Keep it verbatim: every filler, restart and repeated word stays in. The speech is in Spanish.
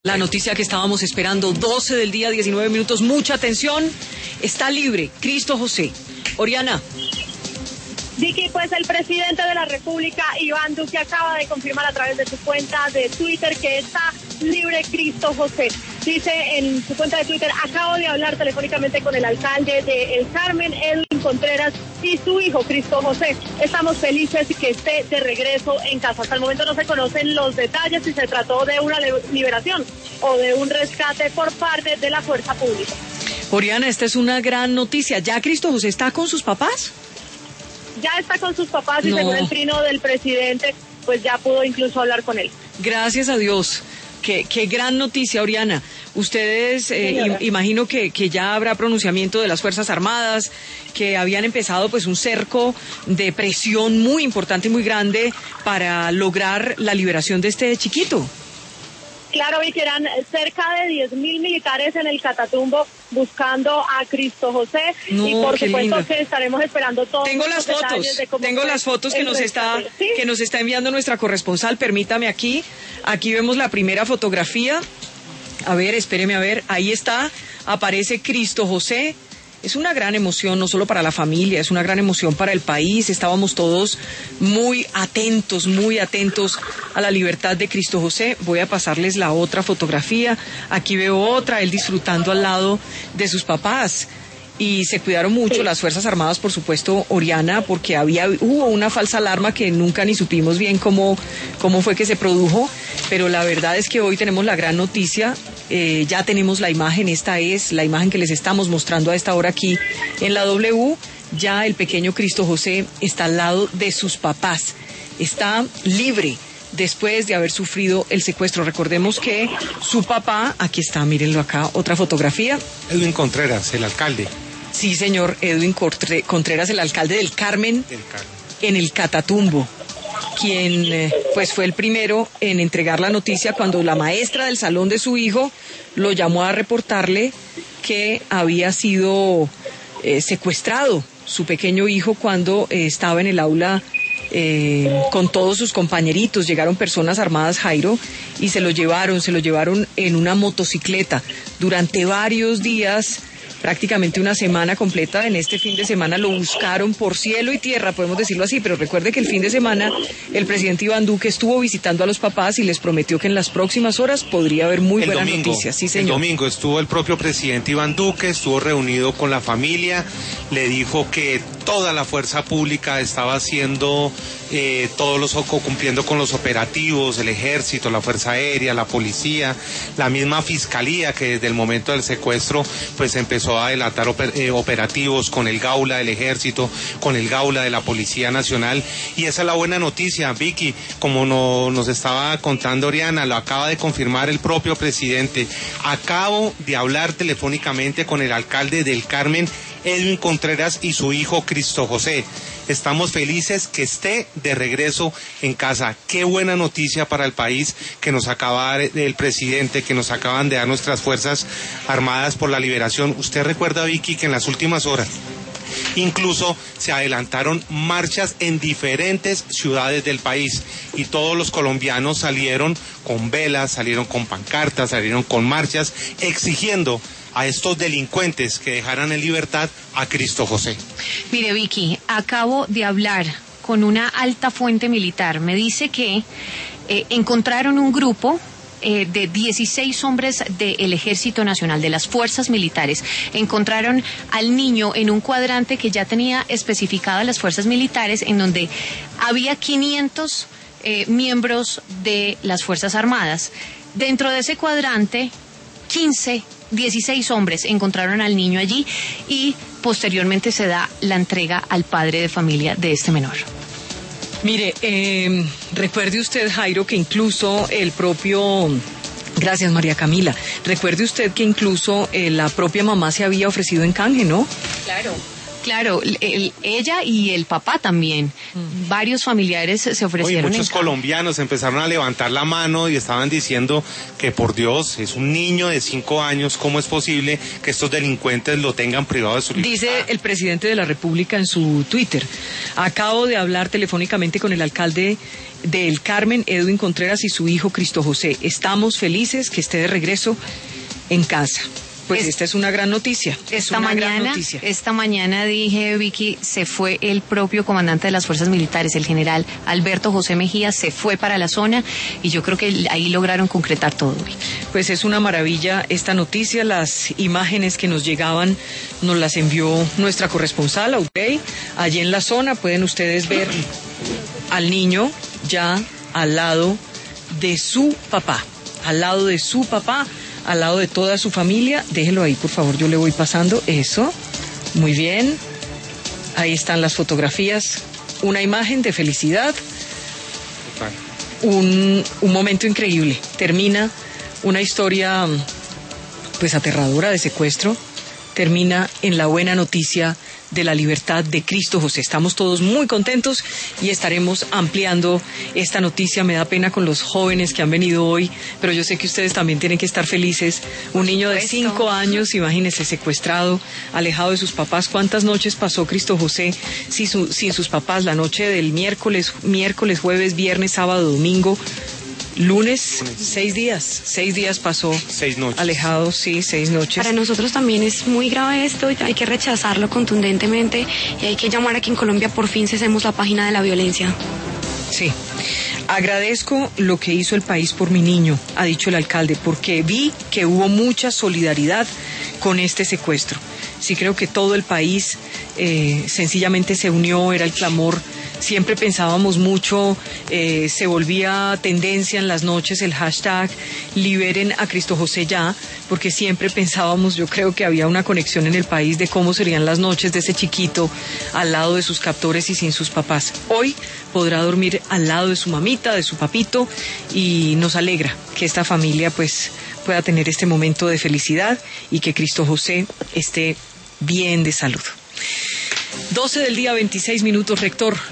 La noticia que estábamos esperando, doce del día, diecinueve minutos, mucha atención, está libre Cristo José. Oriana. Vicky, pues el presidente de la República, Iván Duque, acaba de confirmar a través de su cuenta de Twitter que está libre Cristo José. Dice en su cuenta de Twitter: acabo de hablar telefónicamente con el alcalde de El Carmen, Edwin Contreras, y su hijo Cristo José. Estamos felices que esté de regreso en casa. Hasta el momento no se conocen los detalles si se trató de una liberación o de un rescate por parte de la fuerza pública. Oriana, esta es una gran noticia. ¿Ya Cristo José está con sus papás? Ya está con sus papás y no. según el trino del presidente, pues ya pudo incluso hablar con él. Gracias a Dios. Qué, qué gran noticia, Oriana. Ustedes, eh, imagino que, que ya habrá pronunciamiento de las Fuerzas Armadas, que habían empezado pues un cerco de presión muy importante y muy grande para lograr la liberación de este chiquito. Claro, vi que eran cerca de diez mil militares en el Catatumbo buscando a Cristo José, no, y por supuesto lindo. que estaremos esperando todos tengo los las fotos, de cómo tengo las fotos que nos está ¿sí? que nos está enviando nuestra corresponsal. Permítame aquí, aquí vemos la primera fotografía. A ver, espéreme a ver, ahí está, aparece Cristo José. Es una gran emoción, no solo para la familia, es una gran emoción para el país. Estábamos todos muy atentos, muy atentos a la libertad de Cristo José. Voy a pasarles la otra fotografía. Aquí veo otra, él disfrutando al lado de sus papás. Y se cuidaron mucho las Fuerzas Armadas, por supuesto, Oriana, porque había hubo una falsa alarma que nunca ni supimos bien cómo, cómo fue que se produjo, pero la verdad es que hoy tenemos la gran noticia, eh, ya tenemos la imagen, esta es la imagen que les estamos mostrando a esta hora aquí en la W, ya el pequeño Cristo José está al lado de sus papás, está libre después de haber sufrido el secuestro. Recordemos que su papá, aquí está, mírenlo acá, otra fotografía. Edwin Contreras, el alcalde. Sí, señor, Edwin Contreras, el alcalde del Carmen, del Carmen. En el Catatumbo, quien eh, pues fue el primero en entregar la noticia cuando la maestra del salón de su hijo lo llamó a reportarle que había sido eh, secuestrado su pequeño hijo cuando eh, estaba en el aula eh, con todos sus compañeritos. Llegaron personas armadas, Jairo, y se lo llevaron, se lo llevaron en una motocicleta durante varios días. Prácticamente una semana completa. En este fin de semana lo buscaron por cielo y tierra, podemos decirlo así, pero recuerde que el fin de semana el presidente Iván Duque estuvo visitando a los papás y les prometió que en las próximas horas podría haber muy el buenas domingo, noticias. Sí, señor. El domingo estuvo el propio presidente Iván Duque, estuvo reunido con la familia, le dijo que toda la fuerza pública estaba haciendo eh, todos los cumpliendo con los operativos, el ejército, la fuerza aérea, la policía, la misma fiscalía que desde el momento del secuestro pues empezó a adelantar oper, eh, operativos con el Gaula del ejército, con el Gaula de la Policía Nacional, y esa es la buena noticia, Vicky, como no, nos estaba contando Oriana, lo acaba de confirmar el propio presidente. Acabo de hablar telefónicamente con el alcalde del Carmen, Edwin Contreras, y su hijo Cristo José. Estamos felices que esté de regreso en casa. Qué buena noticia para el país que nos acaba de dar el presidente, que nos acaban de dar nuestras Fuerzas Armadas por la liberación. Usted recuerda, Vicky, que en las últimas horas incluso se adelantaron marchas en diferentes ciudades del país y todos los colombianos salieron con velas, salieron con pancartas, salieron con marchas exigiendo a estos delincuentes que dejaran en libertad a Cristo José. Mire, Vicky, acabo de hablar con una alta fuente militar. Me dice que eh, encontraron un grupo eh, de dieciséis hombres del Ejército Nacional, de las Fuerzas Militares. Encontraron al niño en un cuadrante que ya tenía especificado a las Fuerzas Militares, en donde había quinientos eh, miembros de las Fuerzas Armadas. Dentro de ese cuadrante, quince dieciséis hombres encontraron al niño allí y posteriormente se da la entrega al padre de familia de este menor. Mire, eh, recuerde usted, Jairo, que incluso el propio... Gracias, María Camila. Recuerde usted que incluso eh, la propia mamá se había ofrecido en canje, ¿no? Claro. Claro, el, ella y el papá también. Mm. Varios familiares se ofrecieron. Oye, muchos colombianos empezaron a levantar la mano y estaban diciendo que por Dios, es un niño de cinco años, ¿cómo es posible que estos delincuentes lo tengan privado de su libertad? Dice el presidente de la República en su Twitter: acabo de hablar telefónicamente con el alcalde de El Carmen, Edwin Contreras, y su hijo Cristo José. Estamos felices que esté de regreso en casa. Pues es, esta es una gran noticia. Esta una mañana, gran noticia. Esta mañana dije, Vicky, se fue el propio comandante de las fuerzas militares, el general Alberto José Mejía, se fue para la zona y yo creo que ahí lograron concretar todo. Pues es una maravilla esta noticia. Las imágenes que nos llegaban nos las envió nuestra corresponsal, Audrey. Allí en la zona pueden ustedes ver al niño ya al lado de su papá, al lado de su papá. Al lado de toda su familia. Déjelo ahí, por favor, yo le voy pasando. Eso, muy bien. Ahí están las fotografías. Una imagen de felicidad. Un, un momento increíble. Termina una historia, pues, aterradora de secuestro. Termina en la buena noticia de la libertad de Cristo José. Estamos todos muy contentos y estaremos ampliando esta noticia. Me da pena con los jóvenes que han venido hoy, pero yo sé que ustedes también tienen que estar felices. Un niño de cinco años, imagínense, secuestrado, alejado de sus papás. ¿Cuántas noches pasó Cristo José sin, su, sin sus papás? La noche del miércoles, miércoles, jueves, viernes, sábado, domingo, lunes, lunes. seis días, seis días pasó. Seis noches. Alejado, sí, seis noches. Para nosotros también es muy grave esto, hay que rechazarlo contundentemente y hay que llamar a que en Colombia por fin cesemos la página de la violencia. Sí. Agradezco lo que hizo el país por mi niño, ha dicho el alcalde, porque vi que hubo mucha solidaridad con este secuestro. Sí, creo que todo el país eh, sencillamente se unió, era el clamor. Siempre pensábamos mucho, eh, se volvía tendencia en las noches el hashtag liberen a Cristo José ya, porque siempre pensábamos, yo creo que había una conexión en el país de cómo serían las noches de ese chiquito al lado de sus captores y sin sus papás. Hoy podrá dormir al lado de su mamita, de su papito, y nos alegra que esta familia pues pueda tener este momento de felicidad y que Cristo José esté bien de salud. doce del día, veintiséis minutos, rector.